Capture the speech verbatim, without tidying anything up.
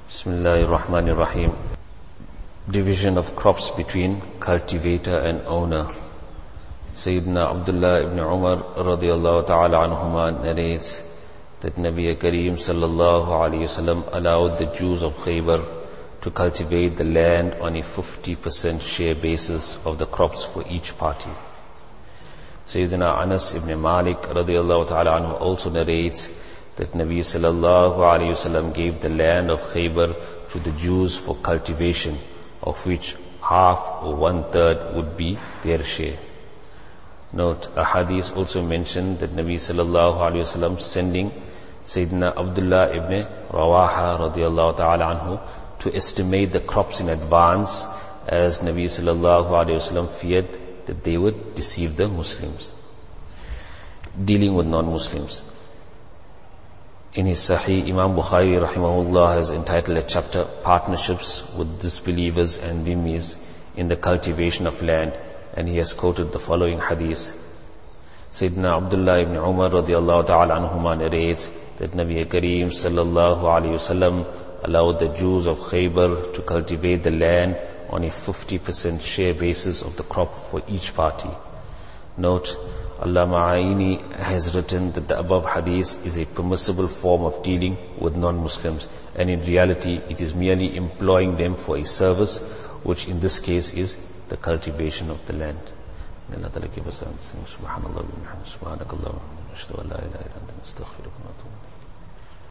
Bismillahir Rahmanir Rahim. Division of crops between cultivator and owner. Sayyidina Abdullah ibn Umar radiyallahu ta'ala anhuma narrates that Nabi Kareem sallallahu alayhi wasallam allowed the Jews of Khaybar to cultivate the land on a fifty percent share basis of the crops for each party. Sayyidina Anas ibn Malik radiyallahu ta'ala anhu also narrates that Nabi sallallahu alayhi wasallam gave the land of Khaybar to the Jews for cultivation, of which half or one third would be their share. Note, a hadith also mentioned that Nabi sallallahu alayhi wasallam sending Sayyidina Abdullah ibn Rawaha radiyallahu ta'ala anhu to estimate the crops in advance, as Nabi sallallahu alayhi wasallam feared that they would deceive the Muslims. Dealing with non-Muslims. In his Sahih, Imam Bukhari rahimahullah has entitled a chapter, Partnerships with Disbelievers and Dhimmis in the Cultivation of Land, and he has quoted the following hadith. Sayyidina Abdullah ibn Umar radiyallahu ta'ala anhuma narrates that Nabi Kareem sallallahu alayhi wasallam allowed the Jews of Khaybar to cultivate the land on a fifty percent share basis of the crop for each party. Note, Allama Aini has written that the above hadith is a permissible form of dealing with non-Muslims, and in reality it is merely employing them for a service, which in this case is the cultivation of the land. May Allah Ta'ala give us understanding. Subhanallah wa bihamdihi, subhanakallah wa bihamdihi, ashhadu an la ilaha illa anta, astaghfiruka wa atubu ilayk.